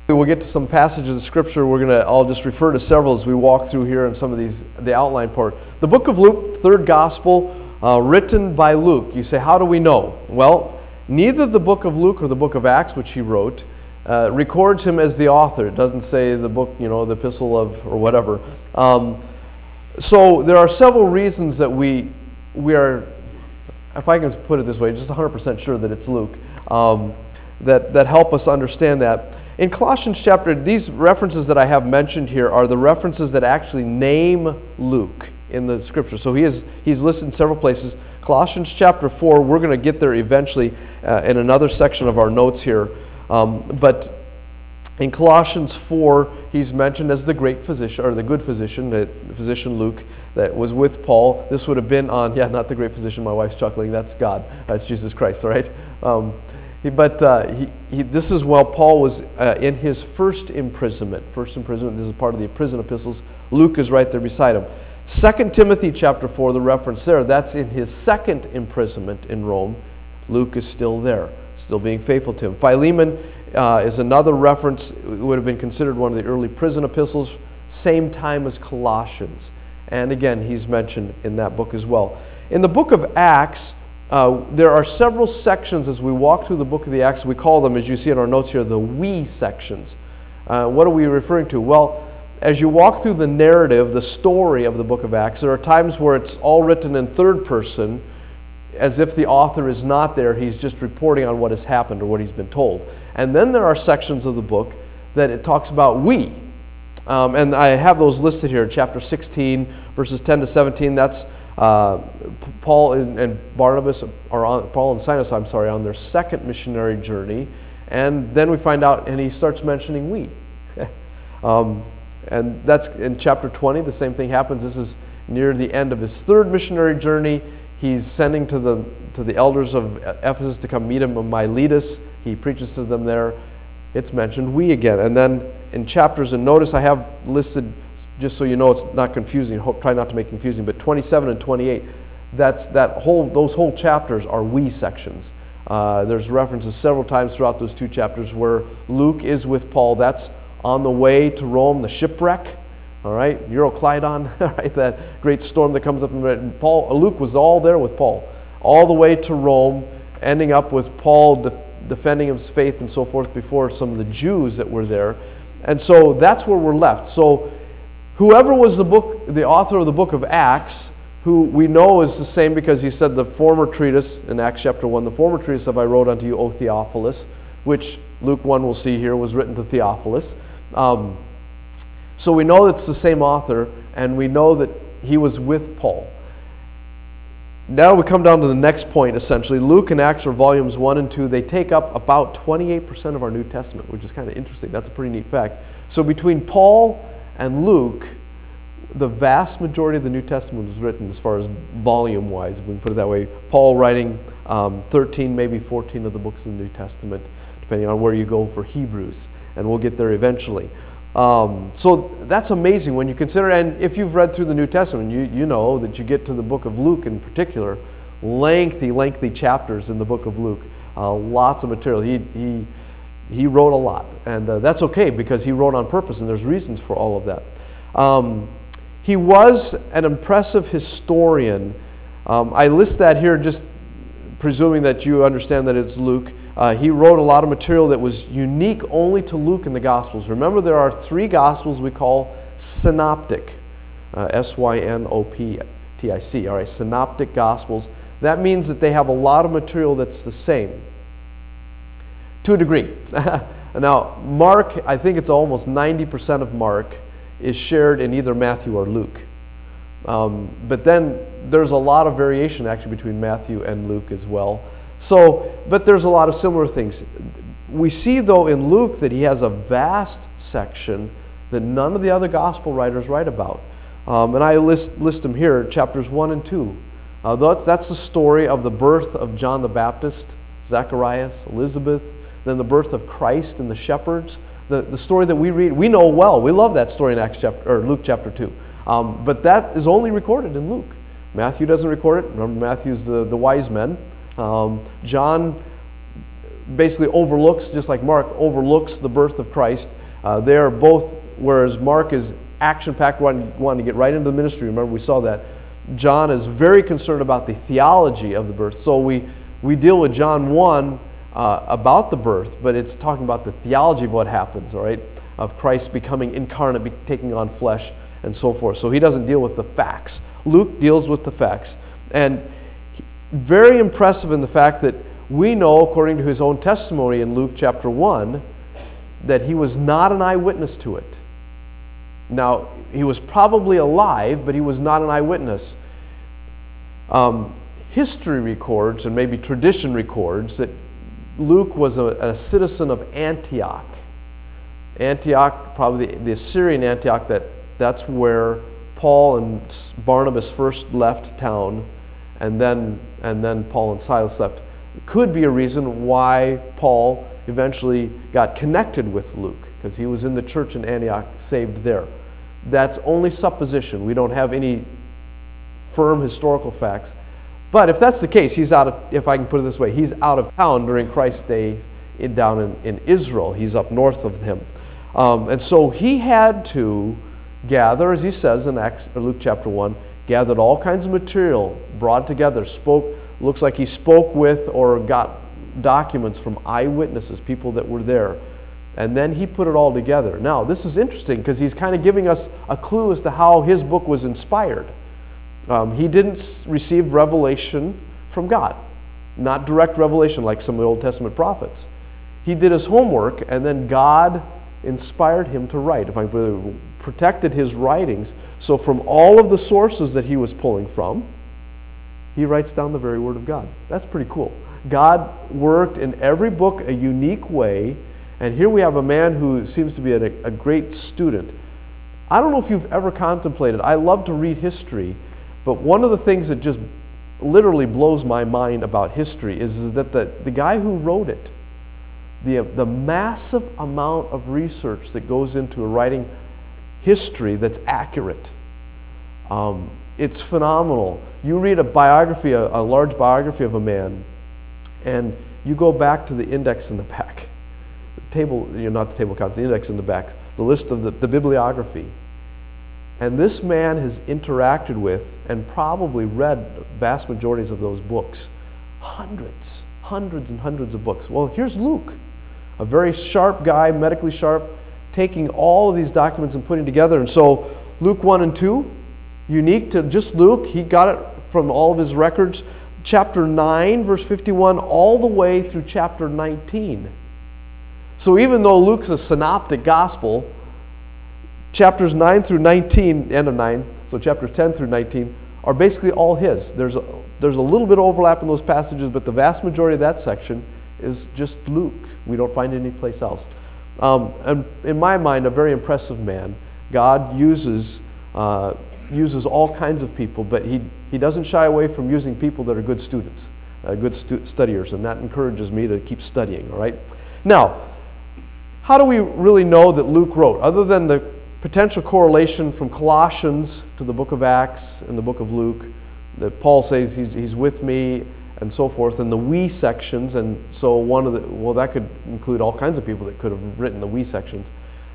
We'll get to some passages of Scripture. I'll just refer to several as we walk through here in some of these, the outline part. The book of Luke, third gospel, written by Luke. You say, how do we know? Well, neither the book of Luke or the book of Acts, which he wrote, records him as the author. It doesn't say the book, the epistle of, or whatever. So there are several reasons that we are, if I can put it this way, just 100% sure that it's Luke, that help us understand that. In Colossians chapter, these references that I have mentioned here are the references that actually name Luke in the Scripture. So he's listed in several places. Colossians chapter 4, we're going to get there eventually in another section of our notes here. But in Colossians 4, he's mentioned as the great physician, or the good physician, the physician Luke, that was with Paul. This would have been on, not the great physician, my wife's chuckling, that's God, that's Jesus Christ, all right? This is while Paul was in his first imprisonment. This is part of the prison epistles. Luke is right there beside him. 2 Timothy chapter 4, the reference there, that's in his second imprisonment in Rome. Luke is still there, still being faithful to him. Philemon is another reference. It would have been considered one of the early prison epistles, same time as Colossians. And again, he's mentioned in that book as well. In the book of Acts, there are several sections as we walk through the book of the Acts. We call them, as you see in our notes here, the we sections. What are we referring to? Well, as you walk through the narrative, the story of the book of Acts, there are times where it's all written in third person, as if the author is not there. He's just reporting on what has happened or what he's been told. And then there are sections of the book that it talks about we. And I have those listed here. Chapter 16, verses 10 to 17, that's Paul and Barnabas, Paul and Silas, on their second missionary journey, and then we find out, and he starts mentioning we, and that's in chapter 20. The same thing happens. This is near the end of his third missionary journey. He's sending to the elders of Ephesus to come meet him in Miletus. He preaches to them there. It's mentioned we again, and then in chapters, and notice I have listed, just so you know it's not confusing, try not to make it confusing, but 27 and 28, those whole chapters are we sections. There's references several times throughout those two chapters where Luke is with Paul. That's on the way to Rome, the shipwreck, all right, Euroclydon, all right, that great storm that comes up. Luke was all there with Paul, all the way to Rome, ending up with Paul defending his faith and so forth before some of the Jews that were there. And so that's where we're left. So whoever was the author of the book of Acts, who we know is the same because he said the former treatise in Acts chapter 1, the former treatise have I wrote unto you, O Theophilus, which Luke 1 we'll see here was written to Theophilus. So we know it's the same author, and we know that he was with Paul. Now we come down to the next point, essentially. Luke and Acts are volumes 1 and 2. They take up about 28% of our New Testament, which is kind of interesting. That's a pretty neat fact. So between Paul and Luke, the vast majority of the New Testament was written as far as volume-wise, if we can put it that way. Paul writing 13, maybe 14 of the books in the New Testament, depending on where you go for Hebrews, and we'll get there eventually. So that's amazing when you consider, and if you've read through the New Testament, you know that you get to the book of Luke in particular, lengthy chapters in the book of Luke, lots of material. He wrote a lot, and that's okay because he wrote on purpose, and there's reasons for all of that. He was an impressive historian. I list that here just presuming that you understand that it's Luke. He wrote a lot of material that was unique only to Luke and the Gospels. Remember, there are 3 Gospels we call synoptic, S-Y-N-O-P-T-I-C, all right, synoptic Gospels. That means that they have a lot of material that's the same, to a degree. Now, Mark, I think it's almost 90% of Mark is shared in either Matthew or Luke. But then there's a lot of variation actually between Matthew and Luke as well. But there's a lot of similar things. We see, though, in Luke that he has a vast section that none of the other gospel writers write about. And I list them here, chapters 1 and 2. That's the story of the birth of John the Baptist, Zacharias, Elizabeth, then the birth of Christ and the shepherds. The story that we read, we know well. We love that story in Luke chapter 2. But that is only recorded in Luke. Matthew doesn't record it. Remember, Matthew's the wise men. John basically overlooks, just like Mark overlooks the birth of Christ. They are both, whereas Mark is action-packed, wanting to get right into the ministry. Remember, we saw that. John is very concerned about the theology of the birth. So we deal with John 1 about the birth, but it's talking about the theology of what happens, all right, of Christ becoming incarnate, taking on flesh, and so forth. So he doesn't deal with the facts. Luke deals with the facts. And very impressive in the fact that we know, according to his own testimony in Luke chapter 1, that he was not an eyewitness to it. Now, he was probably alive, but he was not an eyewitness. History records, and maybe tradition records, that Luke was a citizen of Antioch. Antioch, probably the Assyrian Antioch, that's where Paul and Barnabas first left town, and then Paul and Silas left. It could be a reason why Paul eventually got connected with Luke, because he was in the church in Antioch, saved there. That's only supposition. We don't have any firm historical facts. But if that's the case, he's out of, if I can put it this way, he's out of town during Christ's day down in Israel. He's up north of him. And so he had to gather, as he says in Luke chapter 1, gathered all kinds of material, brought together, looks like he spoke with or got documents from eyewitnesses, people that were there. And then he put it all together. Now, this is interesting because he's kind of giving us a clue as to how his book was inspired. He didn't receive revelation from God, not direct revelation like some of the Old Testament prophets. He did his homework, and then God inspired him to write. If I protected his writings, so from all of the sources that he was pulling from, he writes down the very Word of God. That's pretty cool. God worked in every book a unique way. And here we have a man who seems to be a great student. I don't know if you've ever contemplated, I love to read history, but one of the things that just literally blows my mind about history is that the guy who wrote it, the massive amount of research that goes into writing history that's accurate. It's phenomenal. You read a biography, a large biography of a man, and you go back to the index in the back. Table, not the table of contents, the index in the back, the list of the bibliography. And this man has interacted with and probably read vast majorities of those books. Hundreds and hundreds of books. Well, here's Luke, a very sharp guy, medically sharp, taking all of these documents and putting together. And so Luke 1 and 2, unique to just Luke, he got it from all of his records. Chapter 9, verse 51, all the way through chapter 19. So even though Luke's a synoptic gospel, chapters 9 through 19, end of 9, so chapters 10 through 19, are basically all his. There's a little bit of overlap in those passages, but the vast majority of that section is just Luke. We don't find it anyplace else. And in my mind, a very impressive man. God uses all kinds of people, but he doesn't shy away from using people that are good students, good studiers, and that encourages me to keep studying, all right? Now, how do we really know that Luke wrote? Other than the potential correlation from Colossians to the book of Acts and the book of Luke, that Paul says he's with me and so forth, and the we sections, and so that could include all kinds of people that could have written the we sections.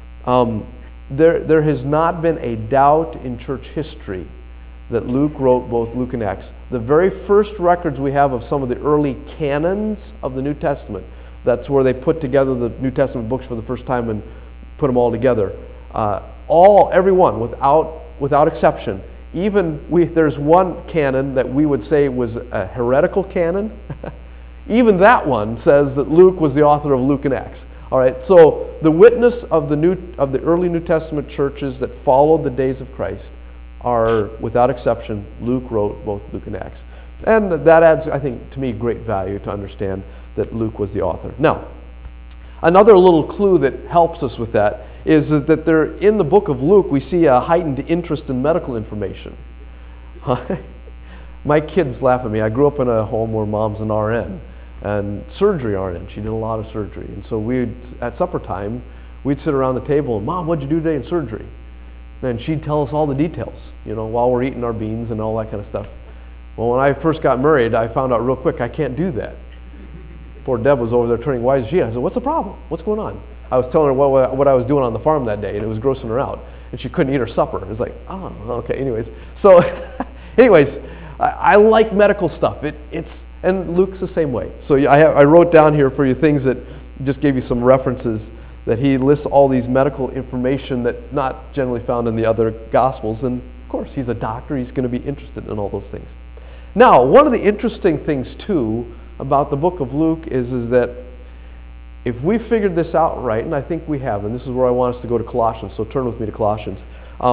There has not been a doubt in church history that Luke wrote both Luke and Acts. The very first records we have of some of the early canons of the New Testament, that's where they put together the New Testament books for the first time and put them all together. Everyone, without exception. Even there's one canon that we would say was a heretical canon. Even that one says that Luke was the author of Luke and Acts. All right, so the witness of the early New Testament churches that followed the days of Christ are, without exception, Luke wrote both Luke and Acts. And that adds, I think, to me, great value to understand that Luke was the author. Now, another little clue that helps us with that is that in the book of Luke, we see a heightened interest in medical information. My kids laugh at me. I grew up in a home where mom's an RN, and surgery RN. She did a lot of surgery. And so at supper time, we'd sit around the table and, Mom, what'd you do today in surgery? And she'd tell us all the details, while we're eating our beans and all that kind of stuff. Well, when I first got married, I found out real quick I can't do that. Poor Deb was over there turning white as she. I said, what's the problem? What's going on? I was telling her what I was doing on the farm that day, and it was grossing her out. And she couldn't eat her supper. It was like, oh, okay, anyways. So, anyways, I like medical stuff. And Luke's the same way. So I wrote down here for you things that just gave you some references that he lists all these medical information that's not generally found in the other Gospels. And, of course, he's a doctor. He's going to be interested in all those things. Now, one of the interesting things, too, about the book of Luke is that if we figured this out right, and I think we have, and this is where I want us to go to Colossians, so turn with me to Colossians.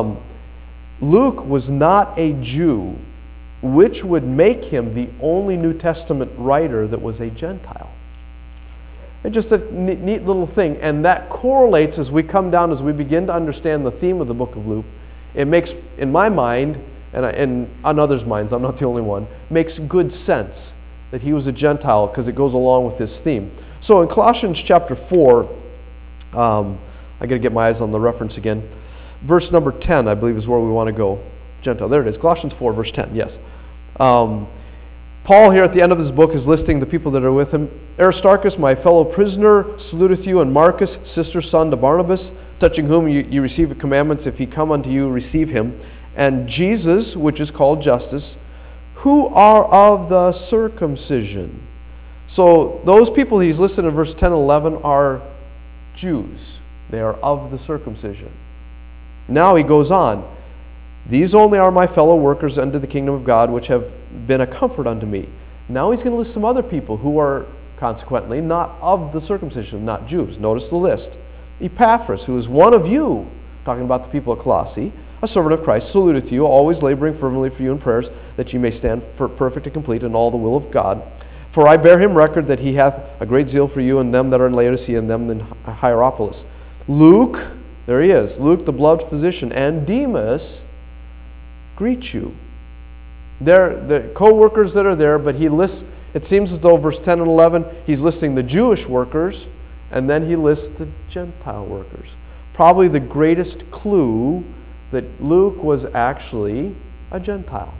Luke was not a Jew, which would make him the only New Testament writer that was a Gentile. It's just a neat little thing, and that correlates as we come down, as we begin to understand the theme of the book of Luke. It makes, in my mind, and on others' minds, I'm not the only one, makes good sense that he was a Gentile because it goes along with this theme. So in Colossians chapter 4, I got to get my eyes on the reference again. Verse number 10, I believe, is where we want to go. Gentile, there it is. Colossians 4, verse 10, yes. Paul here at the end of his book is listing the people that are with him. Aristarchus, my fellow prisoner, saluteth you, and Marcus, sister's son to Barnabas, touching whom you receive the commandments. If he come unto you, receive him. And Jesus, which is called Justus, who are of the circumcision. So those people he's listed in verse 10 and 11 are Jews. They are of the circumcision. Now he goes on. These only are my fellow workers unto the kingdom of God, which have been a comfort unto me. Now he's going to list some other people who are consequently not of the circumcision, not Jews. Notice the list. Epaphras, who is one of you, talking about the people at Colossae, a servant of Christ, saluteth you, always laboring fervently for you in prayers, that ye may stand perfect and complete in all the will of God. For I bear him record that he hath a great zeal for you, and them that are in Laodicea, and them in Hierapolis. Luke, there he is, Luke the beloved physician, and Demas greet you. They're the co-workers that are there, but he lists, it seems as though verse 10 and 11, he's listing the Jewish workers, and then he lists the Gentile workers. Probably the greatest clue that Luke was actually a Gentile.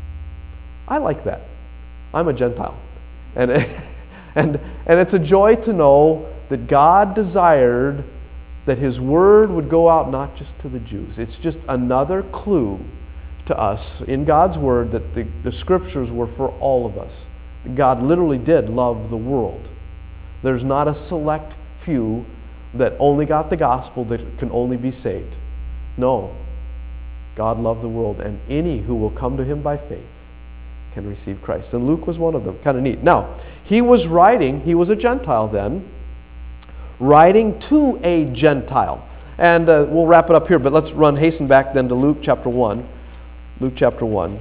I like that. I'm a Gentile. And it's a joy to know that God desired that his word would go out not just to the Jews. It's just another clue to us in God's word that the scriptures were for all of us. God literally did love the world. There's not a select few that only got the gospel that can only be saved. No. God loved the world, and any who will come to him by faith can receive Christ. And Luke was one of them. Kind of neat. Now, he was a Gentile then, writing to a Gentile. And we'll wrap it up here, but let's hasten back then to Luke chapter 1. Luke chapter 1.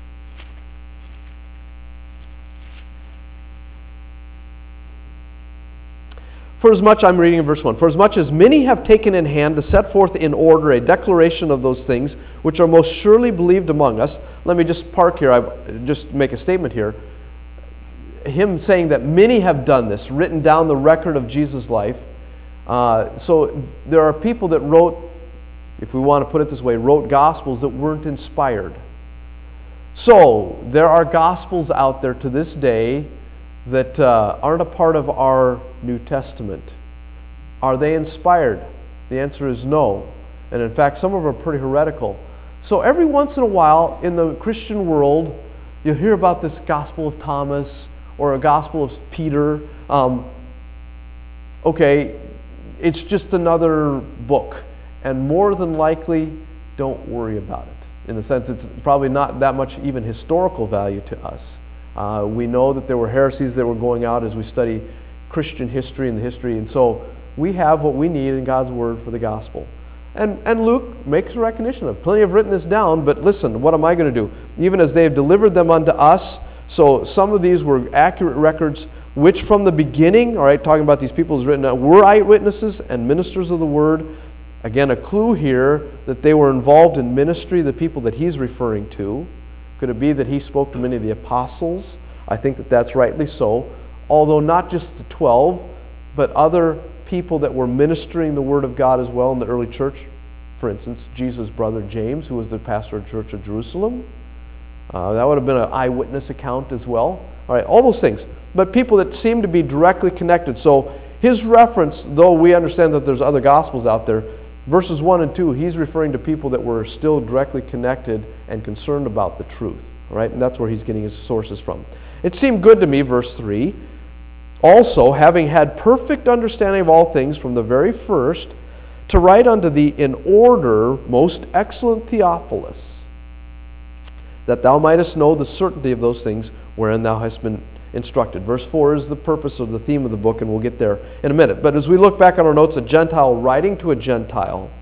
For as much, I'm reading in verse 1, for as much as many have taken in hand to set forth in order a declaration of those things which are most surely believed among us. Let me just park here, just make a statement here. Him saying that many have done this, written down the record of Jesus' life. So there are people that wrote, if we want to put it this way, wrote gospels that weren't inspired. So there are gospels out there to this day that aren't a part of our New Testament. Are they inspired? The answer is no. And in fact, some of them are pretty heretical. So every once in a while in the Christian world, you'll hear about this Gospel of Thomas or a Gospel of Peter. Okay, it's just another book. And more than likely, don't worry about it. In the sense, it's probably not that much even historical value to us. We know that there were heresies that were going out as we study Christian history and the history, and so we have what we need in God's Word for the gospel. And Luke makes a recognition of, plenty have written this down, but listen, what am I going to do? Even as they have delivered them unto us, so some of these were accurate records, which from the beginning, all right, talking about these people who's written down, were eyewitnesses and ministers of the Word. Again, a clue here that they were involved in ministry, the people that he's referring to. Could it be that he spoke to many of the apostles? I think that that's rightly so. Although not just the 12, but other people that were ministering the Word of God as well in the early church. For instance, Jesus' brother James, who was the pastor of the Church of Jerusalem. That would have been an eyewitness account as well. All right, all those things. But people that seem to be directly connected. So his reference, though we understand that there's other gospels out there, verses 1 and 2, he's referring to people that were still directly connected and concerned about the truth. All right, and that's where he's getting his sources from. It seemed good to me, verse 3, also, having had perfect understanding of all things from the very first, to write unto thee in order, most excellent Theophilus, that thou mightest know the certainty of those things wherein thou hast been instructed. Verse 4 is the purpose of the theme of the book, and we'll get there in a minute. But as we look back on our notes, a Gentile writing to a Gentile,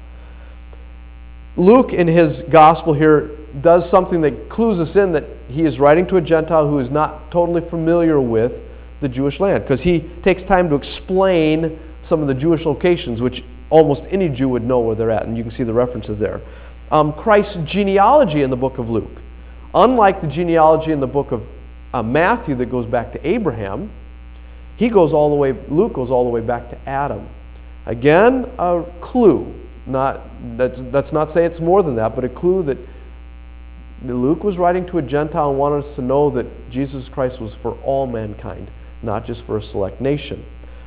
Luke in his gospel here does something that clues us in that he is writing to a Gentile who is not totally familiar with the Jewish land, because he takes time to explain some of the Jewish locations, which almost any Jew would know where they're at, and you can see the references there. Christ's genealogy in the book of Luke. Unlike the genealogy in the book of Matthew that goes back to Abraham, Luke goes all the way back to Adam. Again, a clue. That's not say it's more than that, but a clue that Luke was writing to a Gentile and wanted us to know that Jesus Christ was for all mankind, not just for a select nation.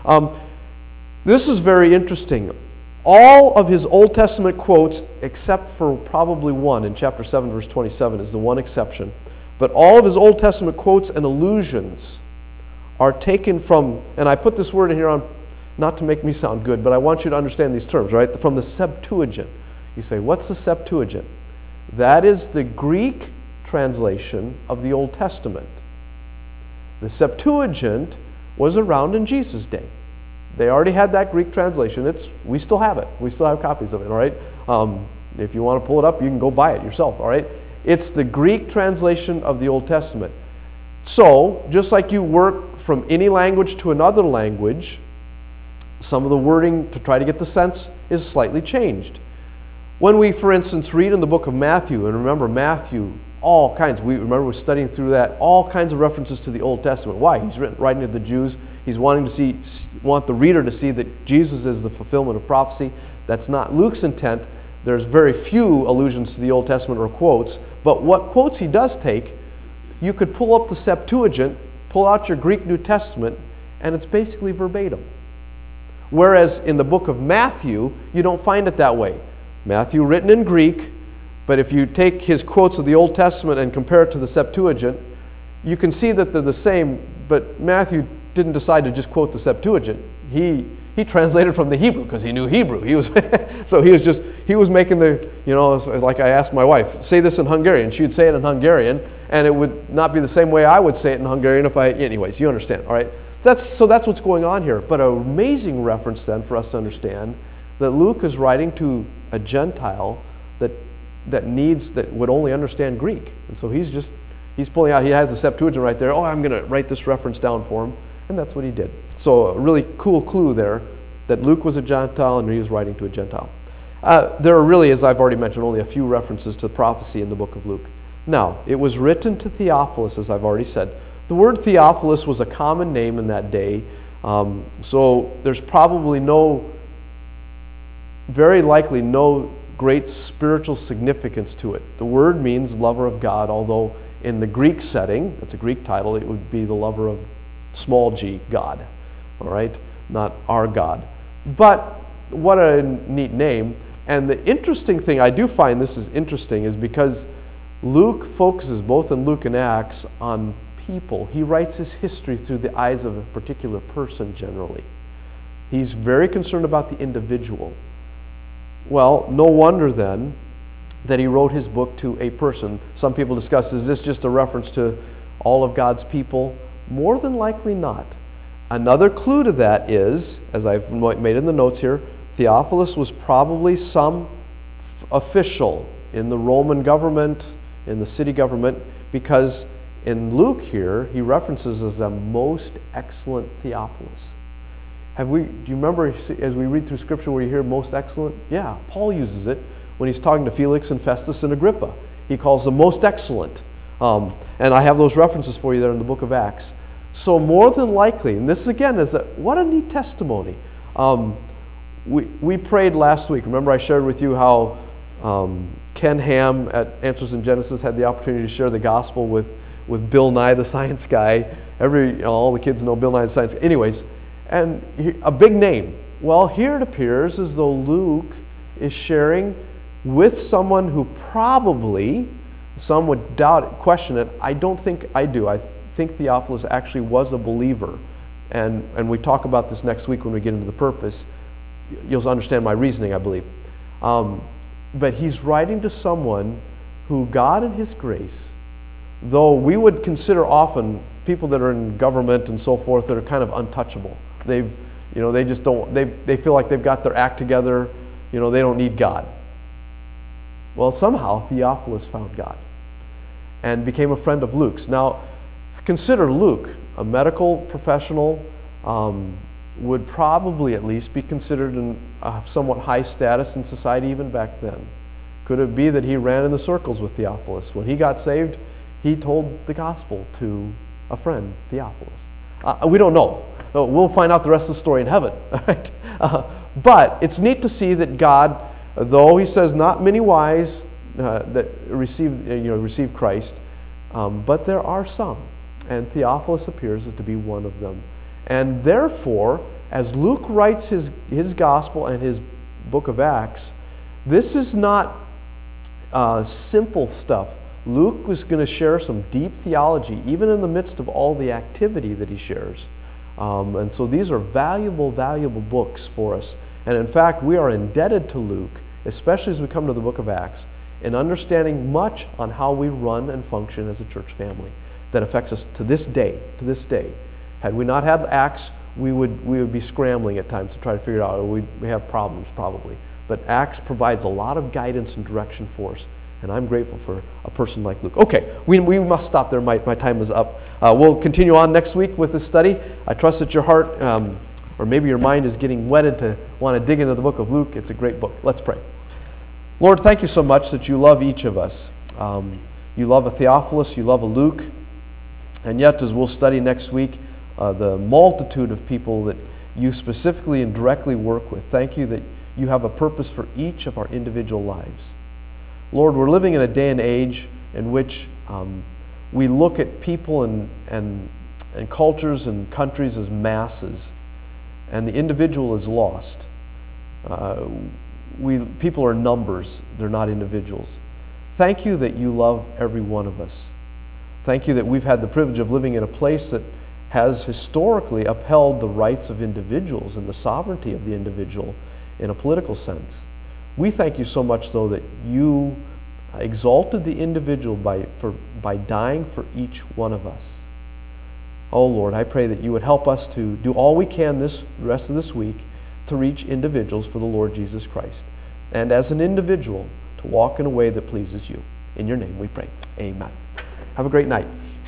This is very interesting. All of his Old Testament quotes, except for probably one in chapter 7, verse 27, is the one exception. But all of his Old Testament quotes and allusions are taken from, and I put this word in here on, not to make me sound good, but I want you to understand these terms, right? From the Septuagint. You say, what's the Septuagint? That is the Greek translation of the Old Testament. The Septuagint was around in Jesus' day. They already had that Greek translation. We still have it. We still have copies of it, all right? If you want to pull it up, you can go buy it yourself, all right? It's the Greek translation of the Old Testament. So, just like you work from any language to another language, some of the wording to try to get the sense is slightly changed. When we, for instance, read in the book of Matthew, and remember Matthew, all kinds, we're studying through that, all kinds of references to the Old Testament. Why? He's writing to the Jews. He's want the reader to see that Jesus is the fulfillment of prophecy. That's not Luke's intent. There's very few allusions to the Old Testament or quotes, but what quotes he does take, you could pull up the Septuagint, pull out your Greek New Testament, and it's basically verbatim. Whereas in the book of Matthew, you don't find it that way. Matthew written in Greek, but if you take his quotes of the Old Testament and compare it to the Septuagint, you can see that they're the same, but Matthew didn't decide to just quote the Septuagint. He translated from the Hebrew because he knew Hebrew. He was he was making the, like I asked my wife, say this in Hungarian. She would say it in Hungarian, and it would not be the same way I would say it in Hungarian anyways, you understand, all right? That's what's going on here. But an amazing reference then for us to understand that Luke is writing to a Gentile that would only understand Greek. And so he's pulling out, he has the Septuagint right there. Oh, I'm going to write this reference down for him. And that's what he did. So a really cool clue there that Luke was a Gentile and he was writing to a Gentile. There are really, as I've already mentioned, only a few references to prophecy in the book of Luke. Now, it was written to Theophilus, as I've already said. The word Theophilus was a common name in that day. So there's probably very likely no great spiritual significance to it. The word means lover of God, although in the Greek setting, that's a Greek title, it would be the lover of small g, God, all right? Not our God. But what a neat name. And the interesting thing, I do find this is interesting, is because Luke focuses, both in Luke and Acts, on people. He writes his history through the eyes of a particular person generally. He's very concerned about the individual. Well, no wonder then that he wrote his book to a person. Some people discuss, is this just a reference to all of God's people? More than likely not. Another clue to that is, as I've made in the notes here, Theophilus was probably some official in the Roman government, in the city government, because in Luke here, he references as a most excellent Theophilus. Do you remember as we read through Scripture where you hear most excellent? Yeah, Paul uses it when he's talking to Felix and Festus and Agrippa. He calls them most excellent. And I have those references for you there in the book of Acts. So more than likely, and this again is what a neat testimony. We prayed last week. Remember I shared with you how Ken Ham at Answers in Genesis had the opportunity to share the gospel with Bill Nye, the science guy. all the kids know Bill Nye the Science. Anyways, and a big name. Well, here it appears as though Luke is sharing with someone who probably, some would doubt it, question it. I don't think I do. I think Theophilus actually was a believer. And we talk about this next week when we get into the purpose. You'll understand my reasoning, I believe. But he's writing to someone who God in his grace, though we would consider often people that are in government and so forth that are kind of untouchable. They just don't, they feel like they've got their act together, they don't need God. Well, somehow Theophilus found God and became a friend of Luke's. Now, consider Luke, a medical professional, would probably at least be considered in a somewhat high status in society even back then. Could it be that he ran in the circles with Theophilus? When he got saved, he told the gospel to a friend, Theophilus. We don't know. We'll find out the rest of the story in heaven. Right? But it's neat to see that God, though he says not many wise that receive Christ, but there are some. And Theophilus appears to be one of them. And therefore, as Luke writes his gospel and his book of Acts, this is not simple stuff. Luke was going to share some deep theology, even in the midst of all the activity that he shares. And so these are valuable, valuable books for us. And in fact, we are indebted to Luke, especially as we come to the book of Acts, in understanding much on how we run and function as a church family that affects us to this day. To this day. Had we not had Acts, we would be scrambling at times to try to figure it out, or we have problems probably. But Acts provides a lot of guidance and direction for us, and I'm grateful for a person like Luke. Okay, we must stop there. My time is up. We'll continue on next week with this study. I trust that your heart, or maybe your mind, is getting whetted to want to dig into the book of Luke. It's a great book. Let's pray. Lord, thank you so much that you love each of us. You love a Theophilus, you love a Luke, and yet as we'll study next week, the multitude of people that you specifically and directly work with. Thank you that you have a purpose for each of our individual lives. Lord, we're living in a day and age in which we look at people and cultures and countries as masses, and the individual is lost. People are numbers, they're not individuals. Thank you that you love every one of us. Thank you that we've had the privilege of living in a place that has historically upheld the rights of individuals and the sovereignty of the individual in a political sense. We thank you so much, though, that you exalted the individual by dying for each one of us. Oh, Lord, I pray that you would help us to do all we can the rest of this week to reach individuals for the Lord Jesus Christ. And as an individual, to walk in a way that pleases you. In your name we pray. Amen. Have a great night.